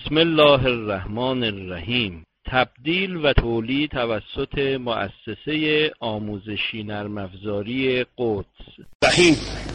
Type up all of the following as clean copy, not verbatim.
بسم الله الرحمن الرحیم. تبدیل و تولید توسط مؤسسه آموزشی نرم افزاری قدس. رحیم.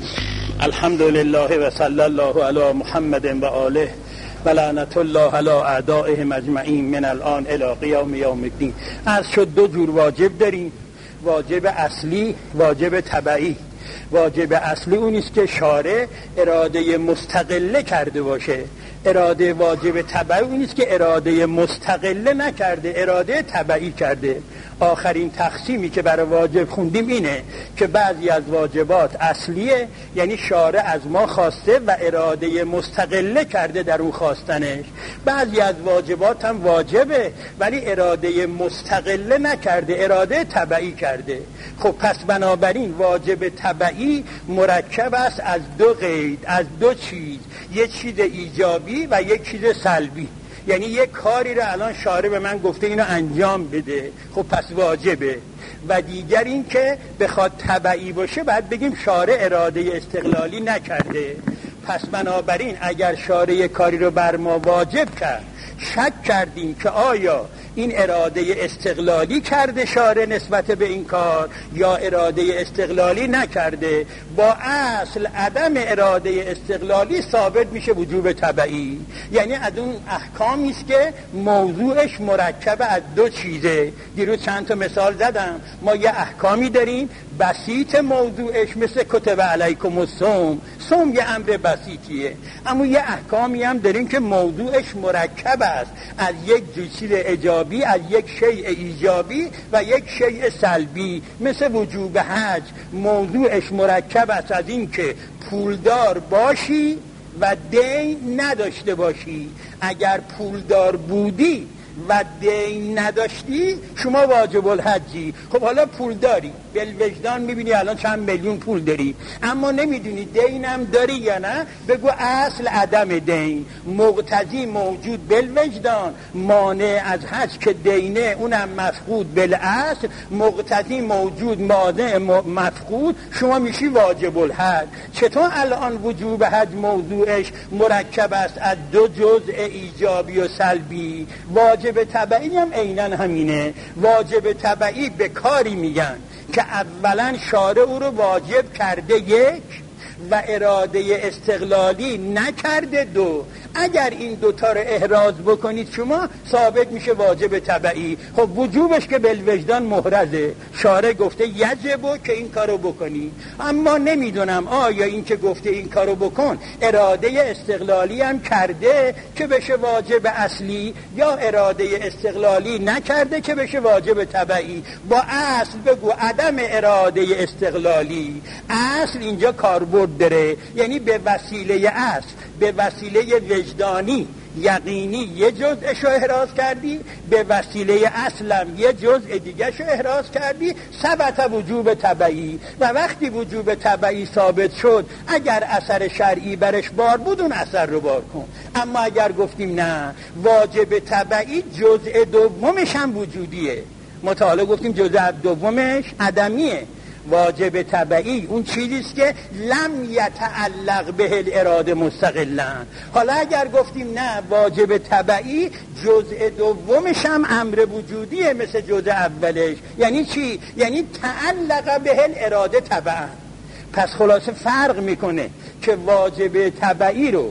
الحمد لله و صلی الله علی محمد و آله و لعنت الله علی اعدائهم اجمعین من الان الی قیام یوم الدین. از شد دو جور واجب داریم، واجب اصلی، واجب تبعی. واجب اصلی اون است که شارع اراده مستقله کرده باشه. اراده واجب تبعی اون است که اراده مستقله نکرده، اراده تبعی کرده. آخرین تقسیمی که برای واجب خوندیم اینه که بعضی از واجبات اصلیه، یعنی شارع از ما خواسته و اراده مستقله کرده در اون خواستنش. بعضی از واجبات هم واجبه ولی اراده مستقله نکرده، اراده تبعی کرده. خب پس بنابراین واجب تبعی مرکب است از دو قید، از دو چیز، یک چیز ایجابی و یک چیز سلبی. یعنی یک کاری رو الان شارع به من گفته اینو انجام بده، خب پس واجبه. و دیگر این که بخواد تبعی باشه بعد بگیم شارع اراده استقلالی نکرده. پس بنابراین اگر شارع کاری رو بر ما واجب کرد، شک کردیم که آیا این اراده استقلالی کرده شارع نسبت به این کار یا اراده استقلالی نکرده، با اصل عدم اراده استقلالی ثابت میشه وجوب تبعی. یعنی از اون احکامی است که موضوعش مرکب از دو چیزه. دیروز چند تا مثال زدم. ما یه احکامی داریم بسیط موضوعش مثل کتب علیکم الصوم، صوم یه امر بسیطیه، اما یه احکامی هم داریم که موضوعش مرکب است از یک چیز ایجابی، از یک شیء ایجابی و یک شیء سلبی. مثل وجوب حج موضوعش مرکب است از این که پولدار باشی و دین نداشته باشی. اگر پولدار بودی و دین نداشتی شما واجب الحجی. خب حالا پول داری، بالوجدان میبینی الان چند میلیون پول داری، اما نمیدونی دینم داری یا نه، بگو اصل عدم دین، مقتضی موجود بالوجدان، مانع از حج که دینه اونم مفقود بالاصل، مقتضی موجود مانع مفقود، شما میشی واجب الحج. چطور الان وجوب حج موضوعش مرکب است از دو جزء ایجابی و سلبی؟ واجب تبعی هم عیناً همینه. واجب تبعی به کاری میگن که اولا شارع او رو واجب کرده یک و اراده استقلالی نکرده دو. اگر این دوتا رو احراز بکنید شما ثابت میشه واجب تبعی. خب وجوبش که بالوجدان محرزه، شارع گفته یجبو که این کارو بکنی، اما نمیدونم آیا این که گفته این کارو بکن اراده استقلالی هم کرده که بشه واجب اصلی یا اراده استقلالی نکرده که بشه واجب تبعی. با اصل بگو عدم اراده استقلالی. اصل اینجا کاربرد داره، یعنی به وسیله اصل، به وسیله وجدانی یقینی یه جزءشو احراز کردی، به وسیله اصلم یه جزء دیگهشو احراز کردی، ثبت وجوب تبعی. و وقتی وجوب تبعی ثابت شد اگر اثر شرعی برش بار بود اون اثر رو بار کن. اما اگر گفتیم نه واجب تبعی جزء دومش هم وجودیه، مطالعه گفتیم جزء دومش عدمیه. واجب تبعی اون چیزیست که لم یتعلق به الاراده مستقلا. حالا اگر گفتیم نه واجب تبعی جزء دومش هم امر وجودیه مثل جزء اولش، یعنی چی؟ یعنی تعلق به الاراده تبعا. پس خلاصه فرق میکنه که واجب تبعی رو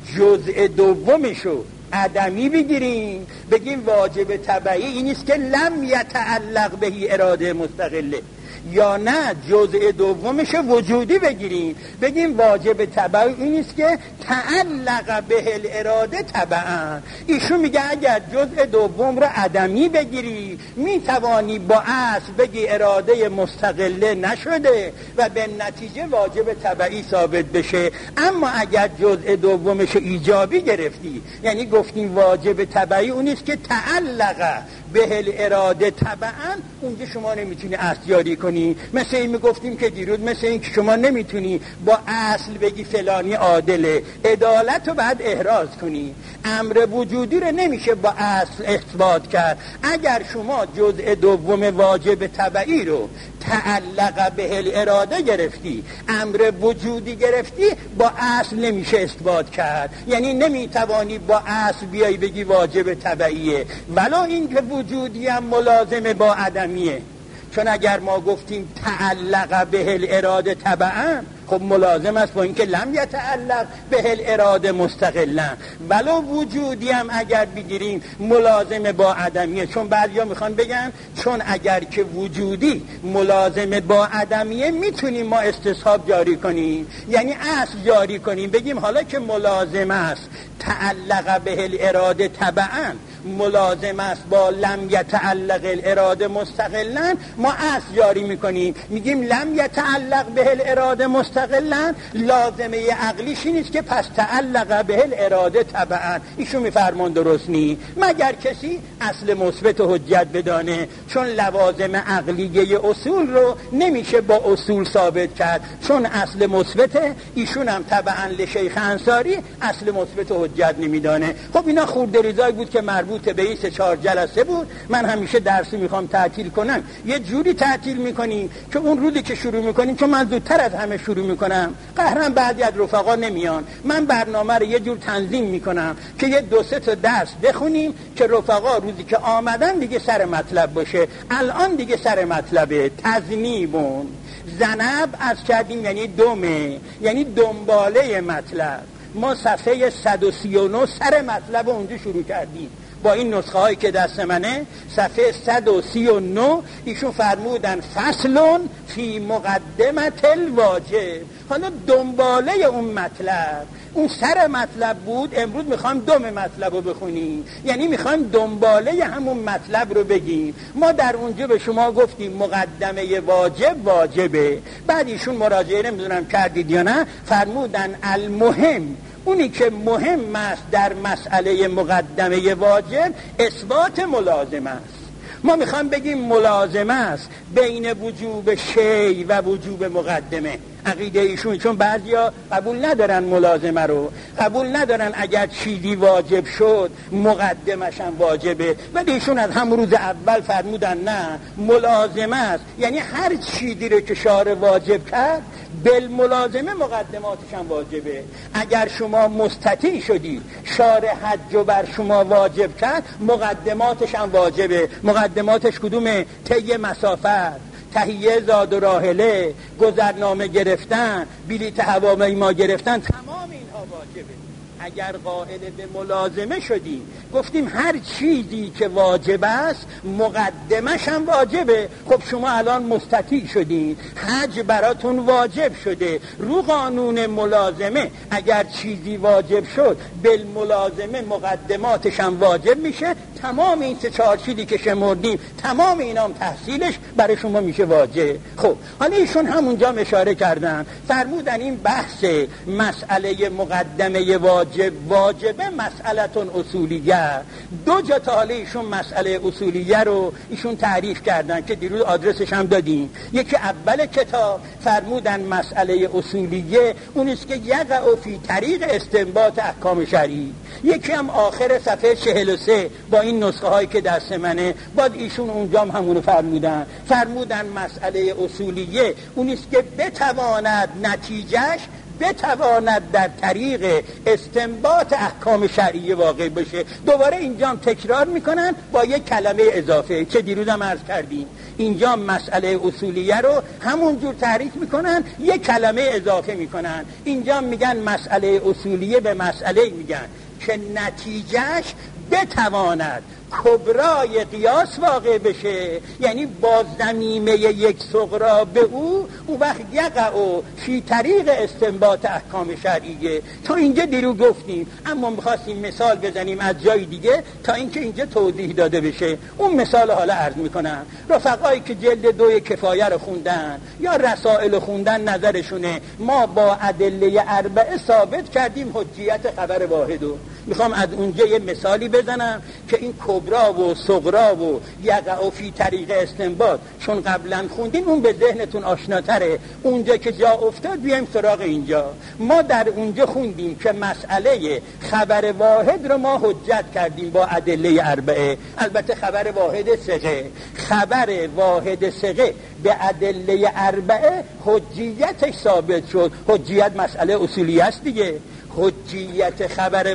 جزء دومشو عدمی بگیریم، بگیم واجب تبعی اینیست که لم یتعلق به اراده مستقله، یا نه جزء دومش وجودی بگیریم بگیم واجب تبعی اینیست که تعلق به الاراده تبعا. ایشون میگه اگر جزء دوم رو عدمی بگیری میتوانی با اصل بگی اراده مستقله نشده و به نتیجه واجب تبعی ثابت بشه. اما اگر جزء دومش ایجابی گرفتی، یعنی گفتیم واجب تبعی اونیست که تعلق به الاراده تبعا، اونجا شما نمیتونی اصل جاری کنی کنی. مثل این میگفتیم که دیروز، مثل این که شما نمیتونی با اصل بگی فلانی عادله، عدالت رو بعد احراز کنی. امر وجودی رو نمیشه با اصل اثبات کرد. اگر شما جزء دوم واجب تبعی رو تعلق به الاراده گرفتی، امر وجودی گرفتی، با اصل نمیشه اثبات کرد. یعنی نمیتوانی با اصل بیای بگی واجب تبعیه، ولو این که وجودی هم ملازم با عدمیه. چون اگر ما گفتیم تعلق به الاراده تبعا، خب ملازم است با اینکه لم یتعلق به الاراده مستقلا. ولو وجودی هم اگر بگیریم ملازم با عدمیه. چون بعضیا میخوان بگن چون اگر که وجودی ملازم با عدمیه میتونیم ما استصحاب جاری کنیم، یعنی اصل جاری کنیم، بگیم حالا که ملازم است تعلق به الاراده تبعا، ملازم است با لم یتعلق الاراده مستقلا، ما اصل جاری میکنیم، میگیم لم یتعلق به الاراده مستقلا، لازمه عقلیش نیست که پس تعلق به الاراده تبعا. ایشون میفرمان درست نی، مگر کسی اصل مثبت حجت بدانه. چون لوازم عقلیه اصول رو نمیشه با اصول ثابت کرد، چون اصل مثبت. ایشون هم تبعا لشیخ انصاری اصل مثبت حجت نمیدانه. خب اینا خوردریزایی بود که مربوط به این 3-4 جلسه بود. من همیشه درسی میخوام تعطیل کنم، یه جوری تعطیل میکنیم که اون روزی که شروع میکنیم، چون من زودتر از همه شروع میکنم، قهرم بعضی از رفقا نمیان، من برنامه رو یه جور تنظیم میکنم که یه 2-3 تا درس بخونیم که رفقا روزی که آمدن دیگه سر مطلب باشه. الان دیگه سر مطلبه. تذنیبون زنب از کردیم یعنی دومه، یعنی دنباله مطلب. ما صفحه 139 سر مطلب اونجا شروع کردیم با این نسخه هایی که دست منه. صفحه 139 ایشون فرمودن فصلون فی مقدمت الواجب. حالا دنباله اون مطلب، اون سر مطلب بود، امروز میخوایم دوم مطلب رو بخونیم، یعنی میخوایم دنباله همون مطلب رو بگیم. ما در اونجا به شما گفتیم مقدمه واجبه، بعد ایشون مراجعه نمیدونم کردید یا نه، فرمودن المهم، اونی که مهم است در مسئله مقدمه واجب اثبات ملازمه است. ما میخوام بگیم ملازمه است بین وجوب شی و وجوب مقدمه. عقیده ایشون، چون بعضیا قبول ندارن ملازمه رو، قبول ندارن اگر چیزی واجب شد مقدمش هم واجبه، ولی ایشون از هم روز اول فرمودن نه، ملازمه است، یعنی هر چیزی رو که شارع واجب کرد بالملازمه مقدماتش هم واجبه. اگر شما مستطیع شدی شارع حج رو بر شما واجب کرد، مقدماتش هم واجبه. مقدماتش کدومه؟ طی مسافت، تهیه زاد و راحله، گذرنامه گرفتن، بلیط هواپیما گرفتن، تمام اینها واجبه. اگر قائل به ملازمه شدیم، گفتیم هر چیزی که واجب است مقدمش هم واجبه. خب شما الان مستطیع شدین، حج براتون واجب شده، رو قانون ملازمه اگر چیزی واجب شد بالملازمه مقدماتش هم واجب میشه. تمام این 3-4 چیزی که شمردیم، تمام اینام تحصیلش برای شما میشه واجب. خب حالا ایشون همونجا اشاره کردن، فرمودن این بحث مسئله مقدمه واجبه مسئلتون اصولیه. 2 جا تا حالا ایشون مسئله اصولیه رو ایشون تعریف کردن که دیروز آدرسش هم دادیم. یکی اول کتاب فرمودن مسئله اصولیه اونیست که یقع فی طریق استنباط احکام شرعی. یکی هم آخر صفحه 43 با این نسخه هایی که دست منه، بعد ایشون اونجا هم همونو فرمودن مسئله اصولیه اونیست که بتواند نتیجهش بتواند در طریق استنباط احکام شرعی واقع بشه. دوباره اینجا هم تکرار میکنن با یک کلمه اضافه که دیروز هم عرض کردیم. اینجا مسئله اصولیه رو همون جور تعریف میکنن، یک کلمه اضافه میکنن. اینجا میگن مسئله اصولیه به مسئله میگن که نتیجهش بتواند کبرای قیاس واقع بشه، یعنی با ضمیمه یک صغرا به او وقت یقع فی طریق استنباط احکام شرعیه. تا اینجا دیرو گفتیم، اما میخواستیم مثال بزنیم از جای دیگه تا اینکه اینجا توضیح داده بشه. اون مثال حالا عرض میکنم. رفقایی که جلد 2 کفایه رو خوندن یا رسائل خوندن، نظرشونه ما با ادله 4 ثابت کردیم حجیت خبر واحدو. میخوام از اونجا یه مثالی بزنم که این کبرا و صغرا و یقع فی طریق استنباط چون قبلا خوندین اون به ذهنتون آشناتره. اونجا که جا افتاد بیایم سراغ اینجا. ما در اونجا خوندیم که مسئله خبر واحد رو ما حجت کردیم با ادله اربعه. البته خبر واحد ثقه، خبر واحد ثقه به ادله اربعه حجیتش ثابت شد. حجیت مسئله اصولی است دیگه. حجیت خبر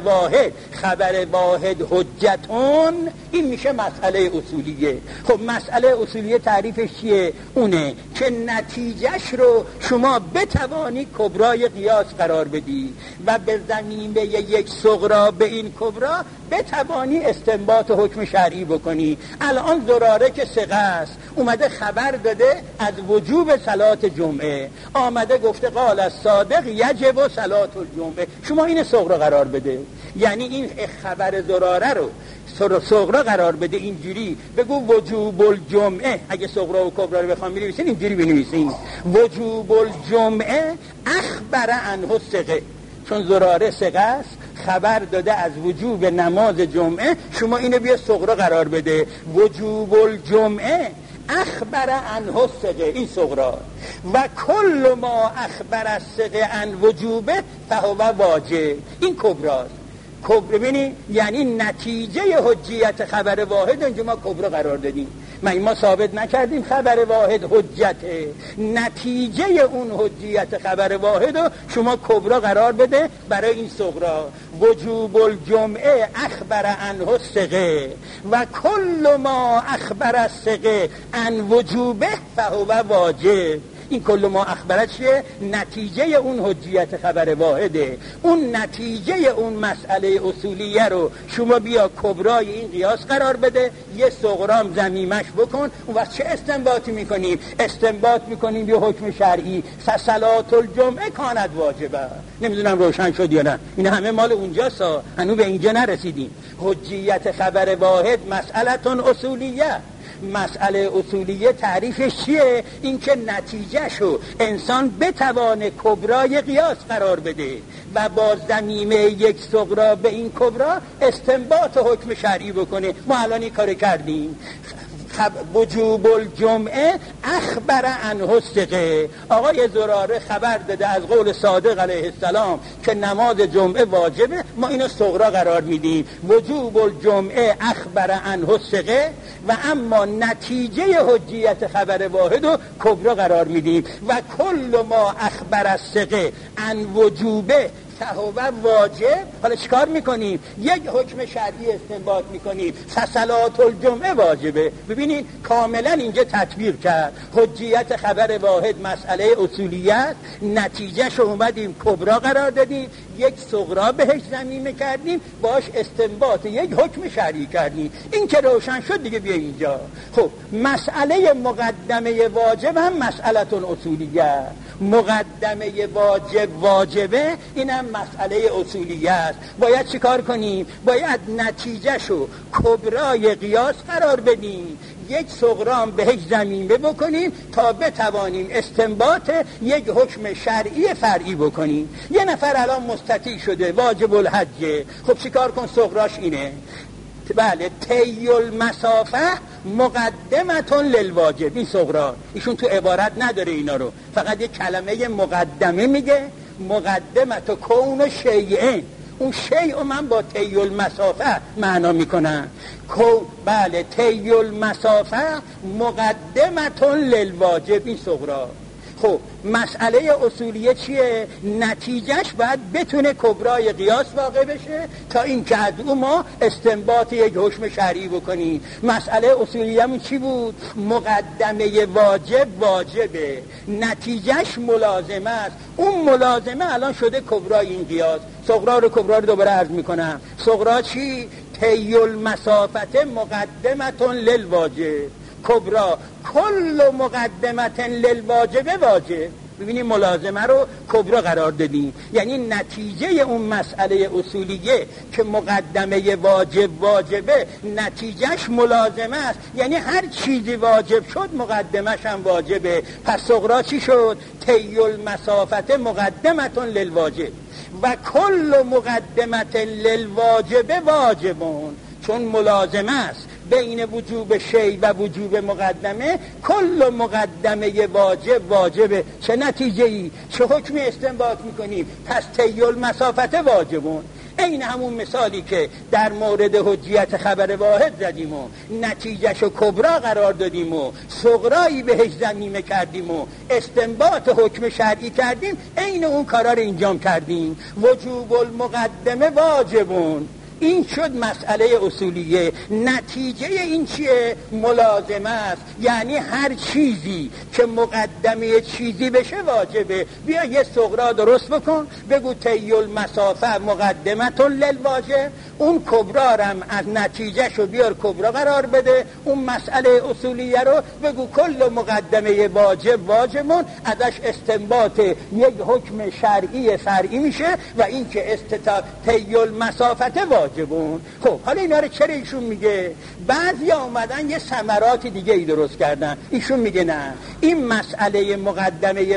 واحد حجتون، این میشه مسئله اصولیه. خب مسئله اصولیه تعریفش چیه؟ اونه که نتیجهش رو شما بتوانی کبرای قیاس قرار بدی و به زمینه یک صغرا به این کبرا بتوانی استنباط حکم شرعی بکنی. الان زراره که ثقه است اومده خبر داده از وجوب صلات جمعه، آمده گفته قال الصادق یجب صلات الجمعه، شما این صغرا قرار بده. یعنی این خبر زراره رو صغرا قرار بده، اینجوری بگو وجوب الجمعه. اگه صغرا و کبرا رو بخوام بنویسین اینجوری بنویسین وجوب الجمعه اخبر عنه ثقه، چون زراره ثقه است خبر داده از وجوب نماز جمعه، شما اینو بیا صغرا قرار بده وجوب الجمعه اخبر عنه ثقه، این صغرا. و کل ما اخبر الثقه عن وجوبه فهو واجب، این کبراست. کبرا ببینید یعنی نتیجه حجیت خبر واحد اینجا ما کبرا قرار دادیم. ما ثابت نکردیم خبر واحد حجته، نتیجه اون حجیت خبر واحد رو شما کبرا قرار بده برای این صغرا. وجوب الجمعه اخبر عنه ثقه و کل ما اخبر الثقه عن وجوبه فهو واجب. این کل ما اخبره چیه؟ نتیجه اون حجیت خبر واحده. اون نتیجه اون مسئله اصولیه رو شما بیا کبرای این قیاس قرار بده، یه صغرام ضمیمش بکن. اون وقت چه استنباطی میکنیم؟ استنباط میکنیم یه حکم شرعی، صلات الجمعه کانت واجبه. نمیدونم روشن شد یا نه؟ این همه مال اونجاست، هنوز به اینجا نرسیدیم. حجیت خبر واحد مسئلتون اصولیه. مسئله اصولیه تعریفش چیه؟ این که نتیجهشو انسان بتوانه کبرای قیاس قرار بده و با ضمیمه یک صغرا به این کبرا استنباط حکم شرعی بکنه. ما الان این کار کردیم. وجوب الجمعه اخبر عنه ثقه، آقای زراره خبر داده از قول صادق علیه السلام که نماز جمعه واجبه، ما اینو صغرا قرار میدیم وجوب الجمعه اخبر عنه ثقه، و اما نتیجه حجیت خبر واحد رو کبرا قرار میدیم و کل ما اخبر الثقه عن وجوبه فهو واجب. حالا چیکار میکنیم؟ یک حکم شرعی استنباط میکنیم، صلات الجمعه واجبه. ببینید کاملا اینجا تطبیق کرد. حجیت خبر واحد مسئله اصولیت، نتیجهش اومدیم کبرا قرار دادیم، یک صغرا بهش ضمیمه کردیم، باش استنباط یک حکم شرعی کردیم. این که روشن شد دیگه بیا اینجا. خب مسئله مقدمه واجب هم مسئلتون اصولیه. مقدمه واجبه اینم مسئله اصولیه است. باید چیکار کنیم؟ باید نتیجهشو کبرای قیاس قرار بدیم، یک صغرام بهش ضمیمه بکنیم تا بتوانیم استنباط یک حکم شرعی فرعی بکنیم. یه نفر الان مستطیع شده واجب الحجه، خب چیکار کن؟ صغراش اینه، بله، طی المسافه مقدمتون للواجب. این صغرا ایشون تو عبارت نداره اینا رو، فقط یک کلمه مقدمه میگه، مقدمت کون شیئین. اون شیء من با طی المسافه معنا میکنم. بله، طی المسافه مقدمتون للواجب، این صغرا. خب مسئله اصولیه چیه؟ نتیجهش باید بتونه کبرای قیاس واقع بشه تا این که از او ما استنباط یک حکم شرعی بکنیم. مسئله اصولیه‌مون چی بود؟ مقدمه واجبه، نتیجهش ملازمه است. اون ملازمه الان شده کبرای این قیاس. صغرا رو دوباره عرض میکنم. صغرا چی؟ طی المسافت مقدمتون للواجب. کبرا کل مقدمت للواجب واجب. ببینید ملازمه رو کبرا قرار دادیم، یعنی نتیجه اون مسئله اصولیه که مقدمه واجبه نتیجهش ملازمه است، یعنی هر چیزی واجب شد مقدمش هم واجبه. پس صغرا چی شد؟ طی المسافت مقدمتون للواجب و کل مقدمت للواجب واجبون. چون ملازمه است بین وجوب شی و وجوب مقدمه، کل مقدمه واجبه. چه نتیجه ای؟ چه حکمی استنباط میکنیم؟ پس طی المسافت واجبون. این همون مثالی که در مورد حجیت خبر واحد زدیم و نتیجهشو کبرا قرار دادیم و صغرایی بهش ضمیمه کردیم و استنباط حکم شرعی کردیم، این اون کارا رو انجام کردیم. وجوب المقدمه واجبون. این شد مسئله اصولیه. نتیجه این چیه؟ ملازمه است، یعنی هر چیزی که مقدمه چیزی بشه واجبه. بیا یه صغرا درست بکن، بگو طی المسافه مقدمتون للواجب، اون کبرا رم از نتیجه شو بیار کبرا قرار بده، اون مسئله اصولیه رو بگو کل مقدمه واجبون، ازش استنباط یک حکم شرعی فرعی میشه و این که طی المسافت واجبون. خب حالا اینا رو چرا ایشون میگه؟ بعضی اومدن یه ثمرات دیگه ای درست کردن. ایشون میگه نه، این مسئله مقدمه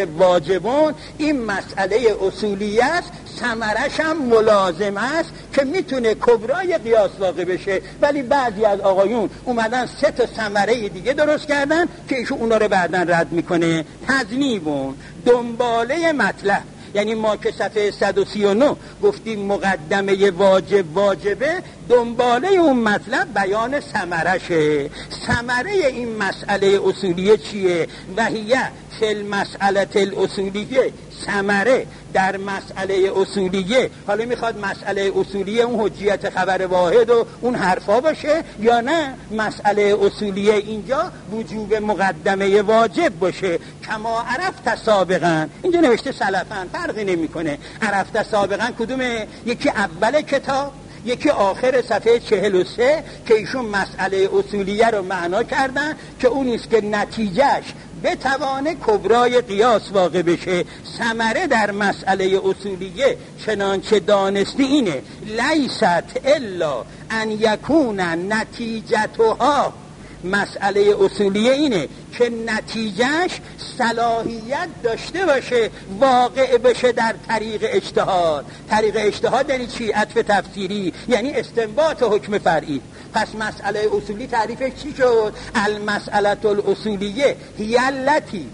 واجبون این مسئله اصولیه است، ثمرش هم ملازمه است که میتونه کبرای قیاس واقع بشه. ولی بعضی از آقایون اومدن 3 تا ثمره دیگه درست کردن که ایشون اونا رو بعدن رد میکنه. تذنیبون، دنباله مطلب، یعنی ما که صفحه 139 گفتیم مقدمه واجبه، دنباله اون مطلب بیان ثمرشه. ثمره این مسئله اصولیه چیه؟ وهیه فی المسئله الاصولیه، ثمره در مسئله اصولیه. حالا میخواد مسئله اصولیه اون حجیت خبر واحد و اون حرفا باشه یا نه مسئله اصولیه اینجا وجوب مقدمه واجب باشه؟ کما عرفت سابقا، اینجا نوشته سلفا، فرقی نمیکنه. عرفت سابقا کدومه؟ یکی اول کتاب، یکی آخر صفحه 43 که ایشون مسئله اصولیه رو معنا کردن که اونیست که نتیجهش بتوانه کبرای قیاس واقع بشه. ثمره در مسئله اصولیه چنانچه دانستی اینه، لیست الا ان یکون نتیجتها، مسئله اصولیه اینه که نتیجهش صلاحیت داشته باشه واقع بشه در طریق اجتهاد. طریق اجتهاد یعنی چی؟ عطف تفسیری، یعنی استنباط حکم فرعی. پس مسئله اصولی تعریفش چی شد؟ المسئله الاصولیه هی التی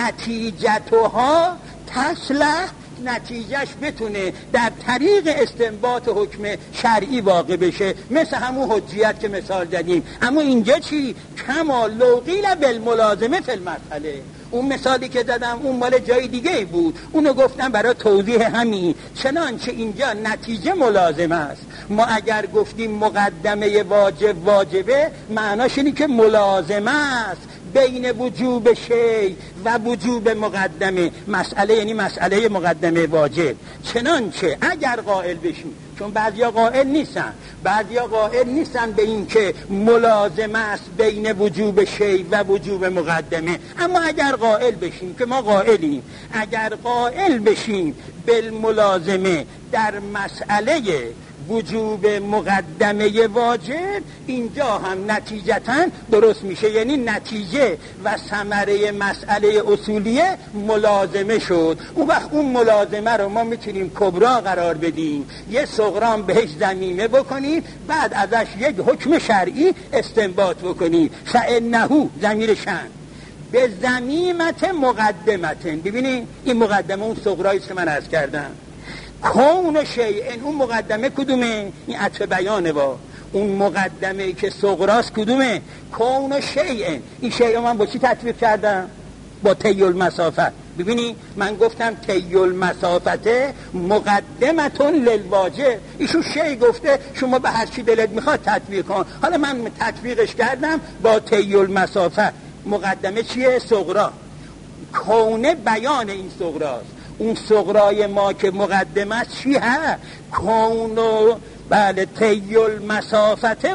نتیجتها تصلح، نتیجهش بتونه در طریق استنباط حکم شرعی واقع بشه، مثل همون حجیت که مثال دادیم. اما اینجا چی؟ کما لو قیل بالملازمه فی المسئله. اون مثالی که دادم اون مال جای دیگه بود، اونو گفتم برای توضیح همین. چنانچه اینجا نتیجه ملازمه است. ما اگر گفتیم مقدمه واجبه، معناش اینه که ملازمه است بین وجوب شی و وجوب مقدمه. مسئله یعنی مسئله مقدمه واجب. چنانچه اگر قائل بشیم، چون بعضیا قائل نیستن به این که ملازمه است بین وجوب شی و وجوب مقدمه، اما اگر قائل بشیم که ما قائلیم، اگر قائل بشیم بالملازمه در مسئله وجوب مقدمه واجب، اینجا هم نتیجتاً درست میشه، یعنی نتیجه و ثمره مسئله اصولیه ملازمه شد. اون وقت اون ملازمه رو ما میتونیم کبرا قرار بدیم، یه صغرام بهش ضمیمه بکنیم، بعد ازش یک حکم شرعی استنباط بکنیم. فانه ضمیر شأن به ضمیمت مقدمتن. ببینید این مقدمه اون صغرایی که من عرض کردم. کون شیء، اون مقدمه کدومه؟ این عطف بیانه. با اون مقدمه که صغراست کدومه؟ کون شیء. این شیء من با چی تطبیق کردم؟ با طی المسافت. ببینی من گفتم طی المسافت مقدمتون للواجب، ایشون شیء گفته شما به هر چی دلت میخواد تطبیق کن. حالا من تطبیقش کردم با طی المسافت. مقدمه چیه؟ صغرا. کونه بیان این صغراست. اون صغرای ما که مقدمه چی هست؟ کون و بله طی المسافت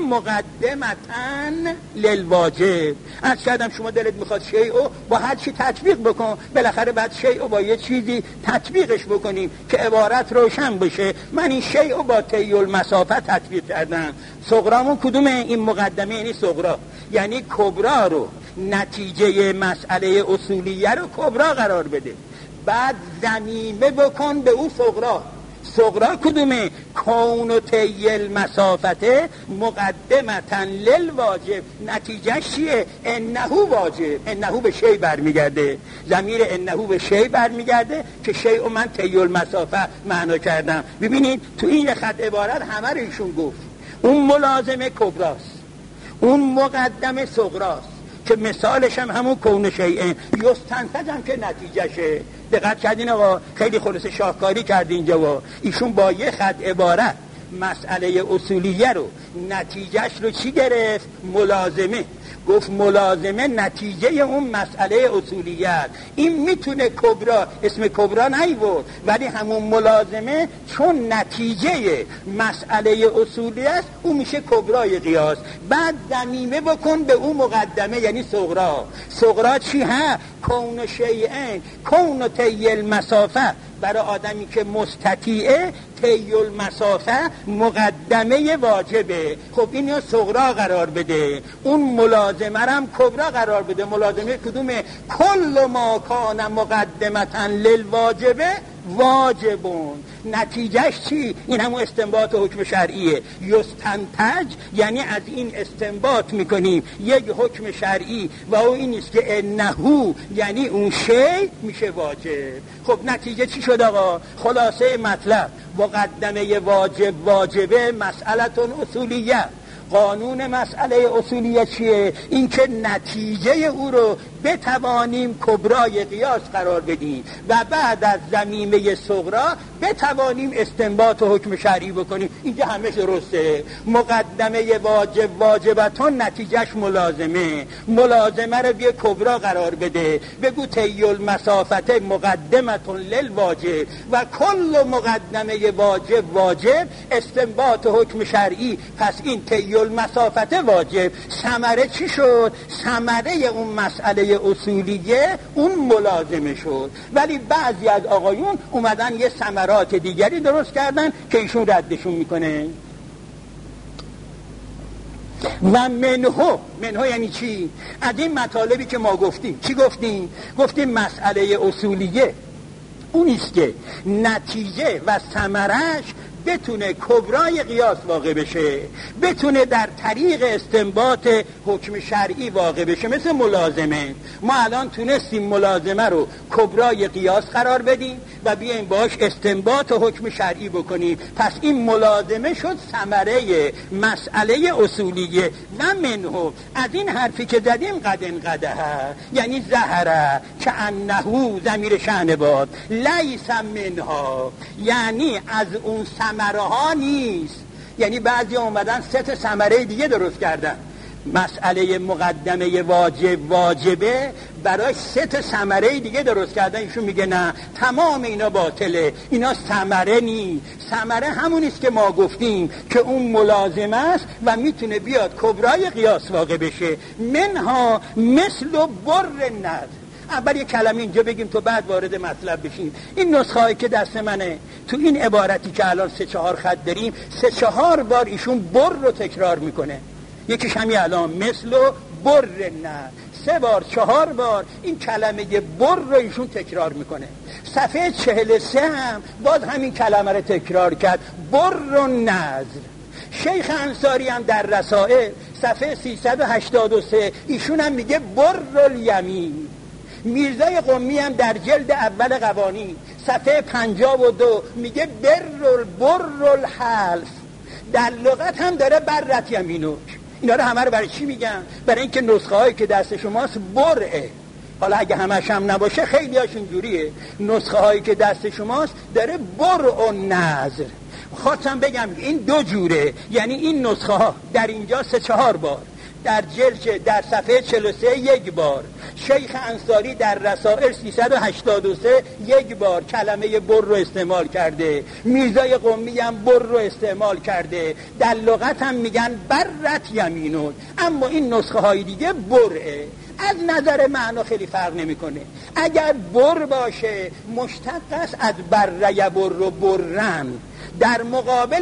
مقدمتن للواجب. از کردم شما دلت میخواد شیء با هر چی تطبیق بکن، بالاخره بعد شیء با یه چیزی تطبیقش بکنیم که عبارت روشن بشه. من این شیء با طی المسافت تطبیق کردم. صغرامون کدومه؟ این مقدمه یعنی صغرا، یعنی کبرا رو نتیجه مسئله اصولیه رو کبرا قرار بده، بعد ضمیمه بکن به اون صغرا. صغرا کدومه؟ کون و طی المسافت مقدمتن للواجب. نتیجه چیه؟ انه واجب. انه به شی برمیگرده، ضمیر انه به شی برمیگرده که شی و من طی المسافت معنا کردم. ببینید تو این خط عبارت همه رو ایشون گفت. اون ملازمه کبراست، اون مقدمه صغراست که مثالش هم همون کون شیئن، یستنتج هم که نتیجهشه. دقت کردین آقا؟ خیلی خلاص شاهکاری کرد اینجا و ایشون با یه خط عبارت مسئله اصولیه رو نتیجهش رو چی گرفت؟ ملازمه. گفت ملازمه نتیجه اون مسئله اصولیه است. این میتونه کبرا، اسم کبرا نیورد، ولی همون ملازمه چون نتیجه مسئله اصولیه است اون میشه کبرای قیاس. بعد ضمیمه بکن به اون مقدمه یعنی صغرا. صغرا چی ها؟ کون شیئن، کون و طی المسافه. برای آدمی که مستطیعه طی المسافه مقدمه واجبه. خب این یا صغرا قرار بده، اون ملازمه هم کبرا قرار بده. ملازمه کدومه؟ کل ما کان مقدمتن للواجبه واجبون. نتیجهش چی؟ این همون استنباط حکم شرعیه. یستنتج یعنی از این استنباط میکنیم یک حکم شرعی و اون این است که انهو یعنی اون شی میشه واجب. خب نتیجه چی شد آقا؟ خلاصه مطلب مقدمه واجب واجبه مسئلتون اصولیه. قانون مسئله اصولیه چیه؟ این که نتیجه او رو بتوانیم کبرای قیاس قرار بدیم و بعد از ضمیمه صغرا بتوانیم استنباط و حکم شرعی بکنیم. اینجا همه درسته. مقدمه واجب واجبتون نتیجهش ملازمه. ملازمه رو بیا کبرا قرار بده، بگو طی المسافت مقدمتون للواجب و کل مقدمه واجب واجب استنباط و حکم شرعی. پس این طی المسافت واجب ثمره چی شد؟ ثمره اون مسئله اصولیه اون ملازمه شد. ولی بعضی از آقایون اومدن یه ثمرات دیگری درست کردن که ایشون ردشون میکنه. و منهو یعنی چی؟ از این مطالبی که ما گفتیم چی گفتیم؟ گفتیم مسئله اصولیه اونیست که نتیجه و ثمرش بتونه کبرای قیاس واقع بشه، بتونه در طریق استنباط حکم شرعی واقع بشه. مثل ملازمه، ما الان تونستیم ملازمه رو کبرای قیاس قرار بدیم و بیایم باش استنباط و حکم شرعی بکنیم. پس این ملازمه شد ثمره مسئله اصولیه. نه منهو، از این حرفی که زدیم قد انقدح یعنی ظهره که انهو ضمیر شأن باد لیس منها، یعنی از اون ثمره ها نیست. یعنی بعضی اومدن سه تا ثمره دیگه درست کردن. مسئله مقدمه واجب واجبه برای سه تا ثمره دیگه درست کردن. ایشون میگه نه، تمام اینا باطله، اینا ثمره نیست. ثمره همونیست که ما گفتیم که اون ملازمه است و میتونه بیاد کبرای قیاس واقع بشه. منها مثل و بر ند. اول یک کلمه اینجا بگیم تو بعد وارد مطلب بشیم. این نسخه هایی که دست منه تو این عبارتی که الان 3-4 خط داریم 3-4 بار ایشون بر رو تکرار میکنه. یکیش همین الان مثل و بر نه 3 بار 4 بار این کلمه بر رو ایشون تکرار میکنه. صفحه 43 هم باز همین کلمه رو تکرار کرد، بر و نظر. شیخ انصاری هم در رسائل صفحه 383 ایشون هم میگه بر الیمین. میرزای قمی هم در جلد اول قوانین صفحه 52 میگه بر الحلف. در لغت هم داره برت یمینوک. اینا رو همه رو برای چی میگم؟ برای اینکه نسخه هایی که دست شماست برعه. حالا اگه همش هم نباشه خیلی هاشون جوریه. نسخه هایی که دست شماست داره برع و نظر. خواستم بگم این 2 جوره، یعنی این نسخه ها در اینجا 3-4 بار، در جلد در صفحه 43 1 بار، شیخ انصاری در رسائل 383 یک بار کلمه بر رو استعمال کرده، میرزای قمی هم بر رو استعمال کرده، در لغت هم میگن برت یمینون، اما این نسخه های دیگه برعه. از نظر معنا خیلی فرق نمیکنه. اگر بر باشه مشتق است از بر یبر و برن، در مقابل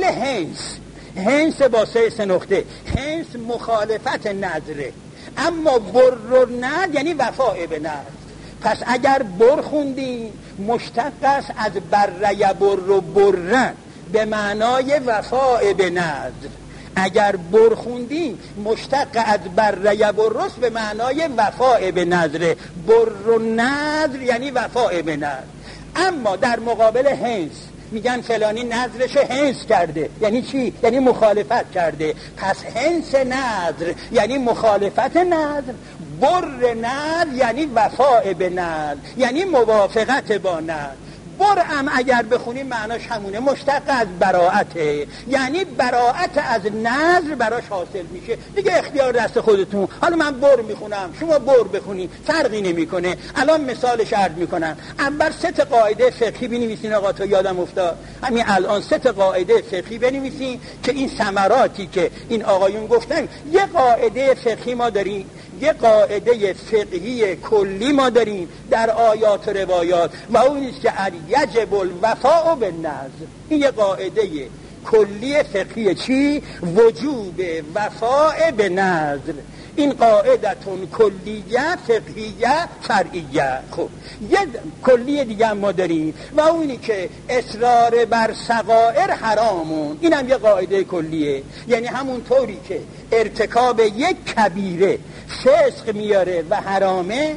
هنس با سه نقطه، هنس مخالفت نظره، اما بر و ند یعنی وفاء به نظر. پس اگر بر خوندیم مشتق است از بر یبر و برن به معنای وفاء به نظر. اگر بر خوندیم مشتق از بر یبرس به معنای وفاء به نظره، بر و نظر یعنی وفاء به نظر. اما در مقابل هنس میگن فلانی نظرش هنس کرده، یعنی چی؟ یعنی مخالفت کرده. پس هنس نظر یعنی مخالفت نظر، بر نظر یعنی وفاء به نظر، یعنی موافقت با نظر. برم اگر بخونیم معناش همونه، مشتق از براءته، یعنی براءت از نظر براش حاصل میشه. دیگه اختیار دست خودتون. حالا من بر میخونم، شما بر بخونید، فرقی نمیکنه. الان مثالش عرض میکنم. اول 3 قاعده فقهی بنویسین. آقا تو یادم افتاد همین الان 3 قاعده فقهی بنویسین که این ثمراتی که این آقایون گفتن. یه قاعده فقهی ما داریم، یه قاعده فقهی کلی ما داریم در آیات و روایات، و اون است که یجب الوفاء بالنظر. این یه قاعده کلی فقهی چی؟ وجوب وفاء به نظر. این قاعدتون کلیه فقهیه فرعیه. خب یه کلیه دیگه ما داریم و اونی که اصرار بر صغائر حرامون. اینم یه قاعده کلیه، یعنی همون طوری که ارتکاب یک کبیره فسق میاره و حرامه،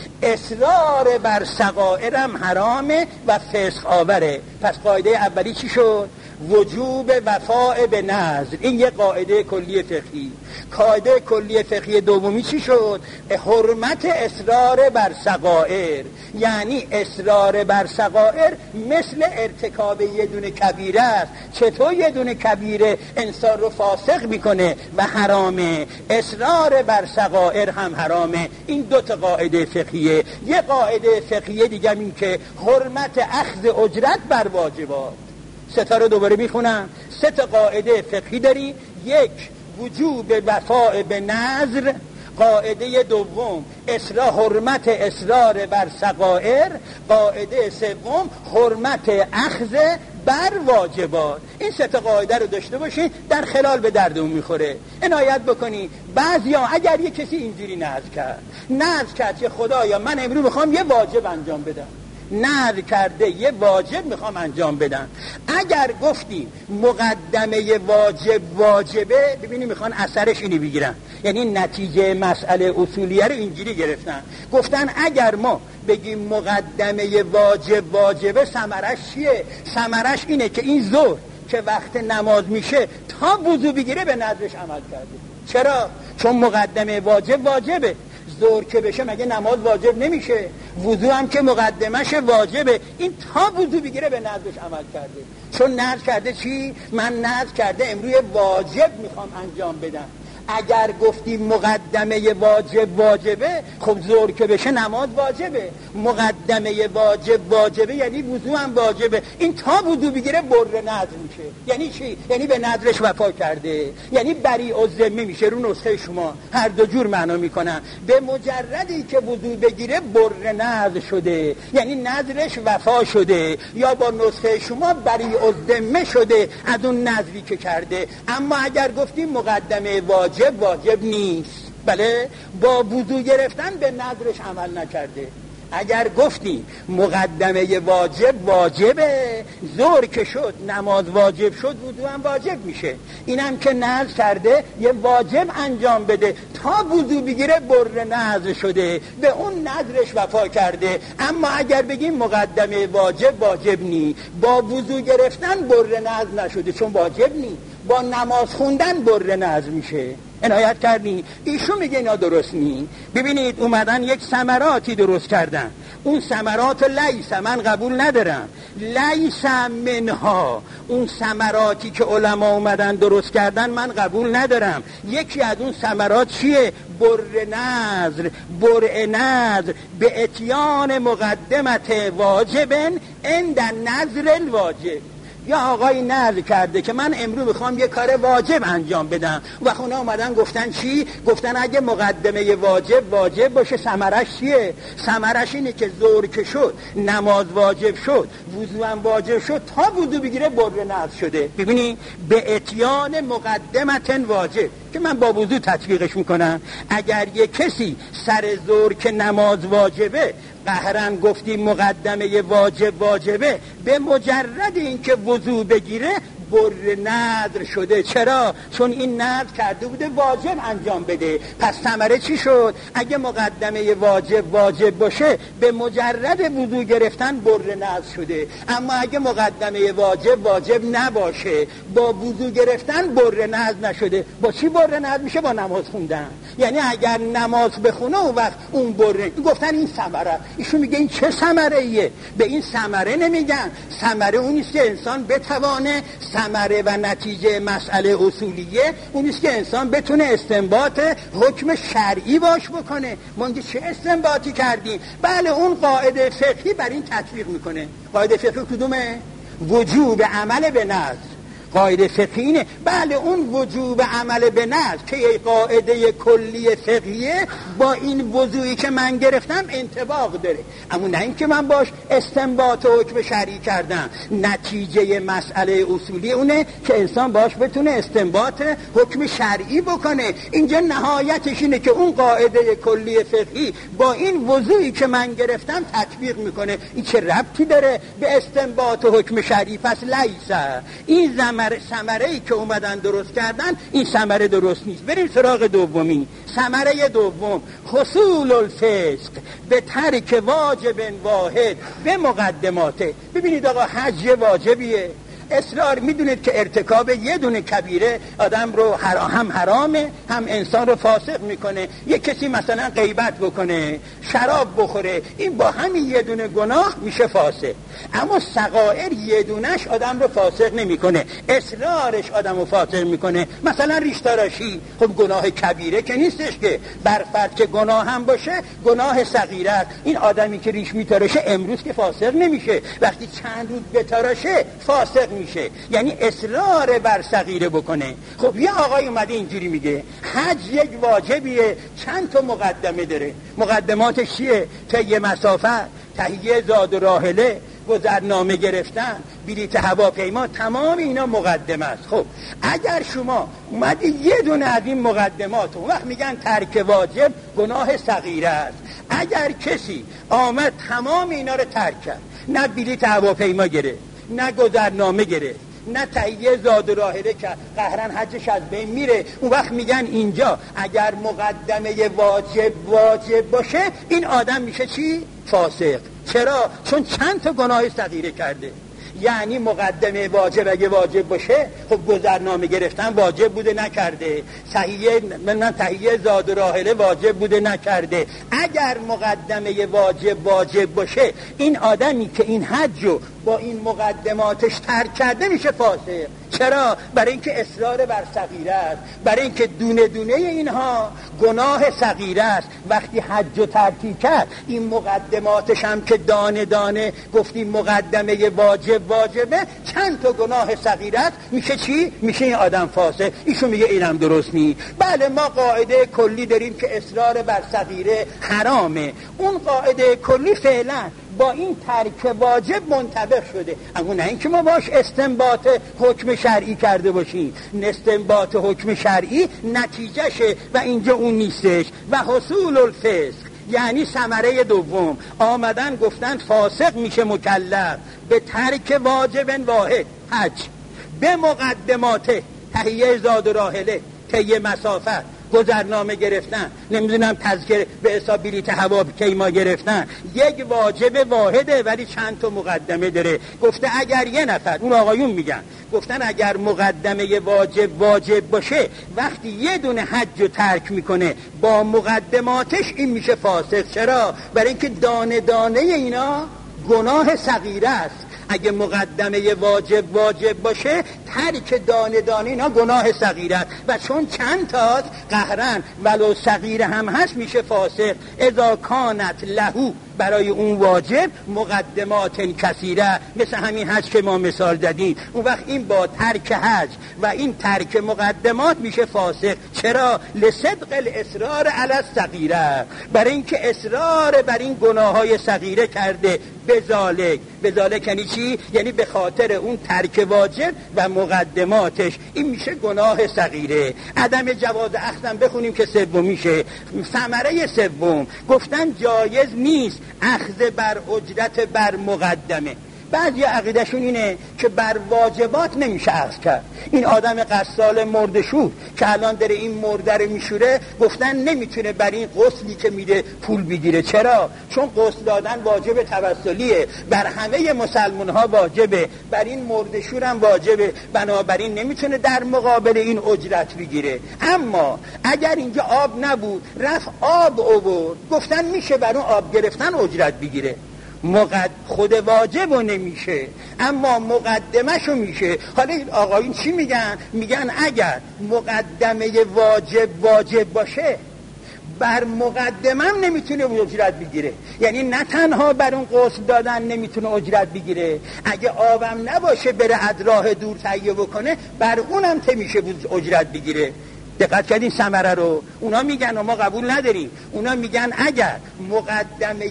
اصرار بر صغائر هم حرامه و فسق آوره. پس قاعده اولی چی شد؟ وجوب وفاء به نظر. این یه قاعده کلی فقهی. قاعده کلی فقهی دومی چی شد؟ حرمت اصرار بر صغائر، یعنی اصرار بر صغائر مثل ارتکاب یه دونه کبیره است. چطور یه دونه کبیره انسان رو فاسق میکنه و حرامه، اصرار بر صغائر هم حرامه. این 2 قاعده فقهیه. یه قاعده فقهیه دیگه این که حرمت اخذ اجرت بر واجبات. 3 رو دوباره میخونم. 3 قاعده فقهی داری. 1 وجوب وفاء به نظر، قاعده دوم حرمت اصرار بر صغائر، قاعده سوم حرمت اخذ بر واجبات. این 3 قاعده رو داشته باشین، در خلال به دردمون میخوره. عنایت بکنی. بعضیا اگر یه کسی اینجوری نذر کرد که خدایا من امروز میخوام یه واجب انجام بدم، نذر کرده یه واجب میخوام انجام بدم، اگر گفتیم مقدمه واجبه، ببینیم میخوان اثرش اینی بگیرن، یعنی نتیجه مسئله اصولیه رو اینجوری گرفتن. گفتن اگر ما بگیم مقدمه واجبه ثمرش چیه؟ ثمرش اینه که این ظهر که وقت نماز میشه تا وضو بگیره به نذرش عمل کرده. چرا؟ چون مقدمه واجبه. ظهر که بشه مگه نماز واجب نمیشه؟ وضو هم که مقدمش واجبه. این تا وضو بگیره به نذرش عمل کرده. چون نذر کرده چی؟ من نذر کرده امروز واجب میخوام انجام بدم. اگر گفتیم مقدمه واجبه، خب ظهر که بشه نماز واجبه. مقدمه واجبه یعنی وضو هم واجبه. این تا وضو بگیره بر نذر میشه. یعنی چی؟ یعنی به نذرش وفا کرده، یعنی بریء الذمه میشه. رو نسخه شما هر 2 جور معنا میکنن. به مجردی که وضو بگیره بر نذر شده، یعنی نذرش وفا شده، یا با نسخه شما بریء الذمه شده از اون نذری که کرده. اما اگر گفتیم مقدمه واجب نیست، بله، با وضو گرفتن به نذرش عمل نکرده. اگر گفتیم مقدمه واجبه، ظهر که شد نماز واجب شد، وضو هم واجب میشه. اینم که نذر کرده یه واجب انجام بده، تا وضو بگیره بر نذر شده، به اون نذرش وفا کرده. اما اگر بگیم مقدمه واجب نی، با وضو گرفتن بر نذر نشده، چون واجب نی، با نماز خوندن بر نذر میشه. عنایت کردی؟ ایشون میگه اینا درست نی. ببینید اومدن یک ثمراتی درست کردن، اون ثمرات لیس من قبول ندارم. لیس منها، اون ثمراتی که علما اومدن درست کردن من قبول ندارم. یکی از اون ثمرات چیه؟ برع نظر به اتیان مقدمت واجبن عند نظر الواجب. یا آقای نظر کرده که من امروز میخوام یه کار واجب انجام بدم و اونا اومدن گفتن چی؟ گفتن اگه مقدمه واجب باشه ثمرش چیه؟ ثمرش اینه که ظهر که شد، نماز واجب شد، وضو هم واجب شد، تا وضو بگیره بر نظر شده. ببینی به اتیان مقدمت واجب که من با وضو تطبیقش میکنم. اگر یه کسی سر ظهر که نماز واجبه قهرن گفتیم مقدمه واجبه، به مجرد اینکه وضو بگیره بر نظر شده. چرا؟ چون این نظر کرده بوده واجب انجام بده. پس ثمره چی شد؟ اگه مقدمه واجب باشه به مجرد وضو گرفتن بر نظر شده. اما اگه مقدمه واجب نباشه با وضو گرفتن بر نظر نشده. با چی بر نظر میشه؟ با نماز خوندن. یعنی اگر نماز بخونه اون وقت اون بر. گفتن این ثمره. ایشون میگه این چه ثمره ایه؟ به این ثمره نمیگن. ثمره اون است که انسان بتوانه، ثمره و نتیجه مسئله اصولیه اون است که انسان بتونه استنباط حکم شرعی باش بکنه. ما اینجا چه استنباطی کردیم؟ بله اون قاعده فقهی بر این تطبیق میکنه. قاعده فقهی کدومه؟ وجوب عمل به نظر. قاعده فقهی اینه. بله اون وجوب عمل به نظر که یک قاعده کلی فقهیه با این وضوعی که من گرفتم انطباق داره، اما نه این که من باش استنباط حکم شرعی کردم. نتیجه مسئله اصولی اونه که انسان باش بتونه استنباط حکم شرعی بکنه. اینجا نهایتش اینه که اون قاعده کلی فقهی با این وضوعی که من گرفتم تطبیق میکنه. این چه ربطی داره به استنباط حکم شرعی؟ پس لیسه این ثمره‌ای که اومدن درست کردن این ثمره درست نیست. بریم سراغ دومی. ثمره دوم حصول الفسق به ترک واجب واحد به مقدماته. ببینید آقا حج واجبیه، اصرار میدونید که ارتکاب یه دونه کبیره آدم رو هم حرامه هم انسان رو فاسق میکنه. یه کسی مثلا غیبت بکنه، شراب بخوره، این با همین یه دونه گناه میشه فاسق. اما صغائر یه دونش آدم رو فاسق نمیکنه، اصرارش آدم رو فاسق میکنه. مثلا ریش تراشی، خب گناه کبیره که نیستش که، برفرض که گناه هم باشه گناه صغیره است. این آدمی که ریش میتراشه امروز که فاسق نمیشه، وقتی چند روز بتراشه فاسق میشه. یعنی اصرار بر صغیره بکنه. خب یه آقای اومده اینجوری میگه حج یک واجبیه، چند تا مقدمه داره. مقدماتش چیه؟ طی مسافت، تهیه زاد و راحله، گذرنامه گرفتن، بلیط هواپیما، تمام اینا مقدمه است. خب اگر شما اومدی یه دونه از این مقدمات اون وقت میگن ترک واجب گناه صغیره است. اگر کسی آمد تمام اینا رو ترک کرد، نه بلیط هواپیما گرفت، نه گذرنامه گرفت، نه تهیه زاد و راحله که قهرن حجش از بین میره، اون وقت میگن اینجا اگر مقدمه واجب باشه این آدم میشه چی؟ فاسق. چرا؟ چون چند تا گناه صغیره کرده. یعنی مقدمه واجب اگه واجب باشه خب گذرنامه گرفتن واجب بوده نکرده، تهیه زاد و راحله واجب بوده نکرده. اگر مقدمه واجب باشه این آدمی که این حجو با این مقدماتش ترک کرده میشه فاسق. چرا؟ برای اینکه اصرار بر صغیره است، برای اینکه دونه دونه اینها گناه صغیره است. وقتی حجو ترکی کرد این مقدماتش هم که دانه دانه گفتیم مقدمه واجبه، چند تا گناه صغیره است، میشه چی؟ میشه این آدم فاسق. ایشون میگه اینم درست نیست. بله ما قاعده کلی داریم که اصرار بر صغیره حرامه. اون قاعده کلی فعلا با این ترک واجب منطبق شده، اما نه اینکه ما باش استنباط حکم شرعی کرده باشیم. استنباط حکم شرعی نتیجهشه و اینجا اون نیستش. و حصول الفسق یعنی ثمره دوم، آمدن گفتن فاسق میشه مکلف به ترک واجب واحد حج به مقدماته، تهیه زاد و راحله، طی مسافت، گذرنامه گرفتن، نمیدونم تذکره به حساب بلیط هواپیما گرفتن. یک واجب واحده ولی چند تا مقدمه داره. گفته اگر یه نفر، اون آقایون میگن، گفتن اگر مقدمه واجب باشه وقتی یه دونه حج رو ترک میکنه با مقدماتش این میشه فاسق. چرا؟ برای اینکه دانه دانه اینا گناه صغیره است. اگه مقدمه واجب باشه ترک دانه دانه اینا گناه صغیره است و چون چند تاست قهرن ولو صغیره هم هست میشه فاسق. اذا کانت لهو برای اون واجب مقدمات کثیره، مثل همین حج که ما مثال دادیم، اون وقت این با ترک حج و این ترک مقدمات میشه فاسق. چرا؟ لصدق الاصرار علی الصغیره، برای اینکه اصرار بر این گناههای صغیره کرده. بذالک یعنی چی؟ یعنی به خاطر اون ترک واجب و مقدماتش این میشه گناه صغیره. عدم جواز اخذم بخونیم که سومیشه. ثمره سوم گفتن جایز نیست اخذ بر اجرت بر مقدمه. بعضی عقیدهشون اینه که بر واجبات نمیشه اخذ کرد. این آدم قصال مردشور که الان داره این مرده رو میشوره، گفتن نمیتونه بر این غسلی که میده پول بگیره. چرا؟ چون غسل دادن واجب توسلیه، بر همه مسلمان ها واجبه، بر این مردشور هم واجبه، بنابراین نمیتونه در مقابل این اجرت بگیره. اما اگر اینجا آب نبود رفت آب آورد، گفتن میشه بر اون آب گرفتن اجرت بگیره. خود واجبو نمیشه اما مقدمشو میشه. حالا این آقایون چی میگن؟ میگن اگر مقدمه واجب باشه بر مقدمم نمیتونه اجرت بگیره. یعنی نه تنها بر اون غسل دادن نمیتونه اجرت بگیره، اگه آبم نباشه بره از راه دور تهیه بکنه بر اونم میشه اجرت بگیره. دقت کردین ثمره رو؟ اونا میگن و ما قبول نداریم. اونا میگن اگر مقدمه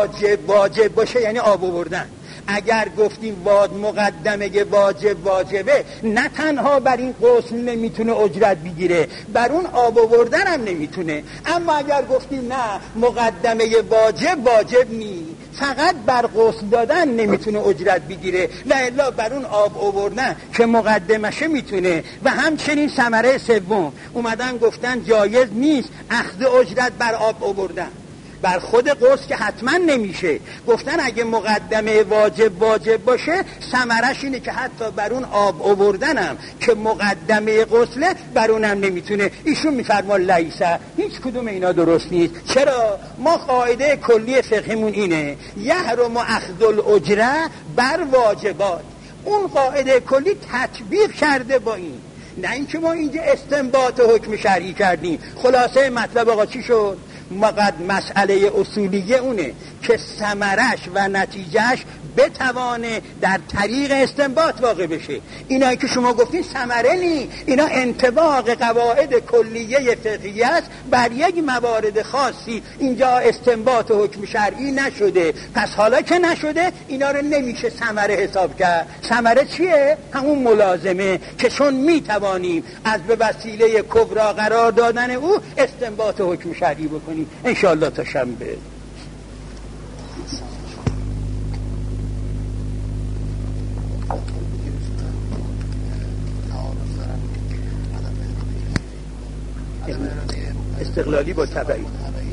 واجب باشه یعنی آب آوردن. اگر گفتیم مقدمه واجبه، نه تنها بر این غسل نمیتونه اجرت بگیره، بر اون آب آوردن هم نمیتونه. اما اگر گفتیم نه مقدمه واجب نی، فقط بر غسل دادن نمیتونه اجرت بگیره و الا بر اون آب آوردن که مقدمشه میتونه. و همچنین ثمره سوم اومدن گفتن جایز نیست اخذ اجرت بر آب آوردن. بر خود غسل که حتما نمیشه. گفتن اگه مقدمه واجب باشه ثمرش اینه که حتی بر اون آب آوردنم که مقدمه غسله بر اونم نمیتونه. ایشون میفرمان لیسه، هیچ کدوم اینا درست نیست. چرا؟ ما قاعده کلی فقهمون اینه یحرم اخذ الاجره بر واجبات. اون قاعده کلی تطبیق کرده با این، نه اینکه ما اینجا استنباط حکم شرعی کردیم. خلاصه مطلب آقا چی شد؟ مسئله اصولیه اونه که ثمرش و نتیجهش بتوانه در طریق استنباط واقع بشه. اینا که شما گفتین ثمره نی، اینا انطباق قواعد کلیه فقهیه است بر یک موارد خاصی. اینجا استنباط حکم شرعی نشده، پس حالا که نشده اینا رو نمیشه ثمره حساب کرد. ثمره چیه؟ همون ملازمه که چون میتوانیم از به وسیله کبرا قرار دادن او استنباط حکم شرعی بکنیم. انشاءالله تا شنبه. استقلالی با تبعی.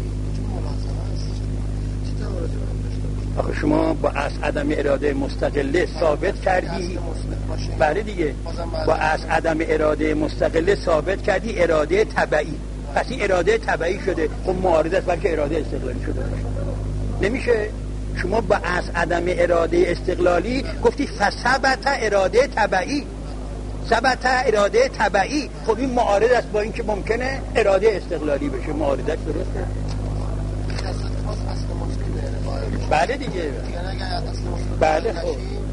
آخه شما با از عدم اراده مستقله ثابت کردی. بله دیگه، با از عدم اراده مستقله ثابت کردی اراده تبعی. پس این اراده تبعی شده، خب معارض است بلکه اراده استقلالی شده. نمیشه. شما با از عدم اراده استقلالی گفتی فثبت اراده تبعی. ثبت اراده تبعی، خب این معارض است با اینکه ممکنه اراده استقلالی بشه. معارضش درسته؟ بله دیگه. بله خب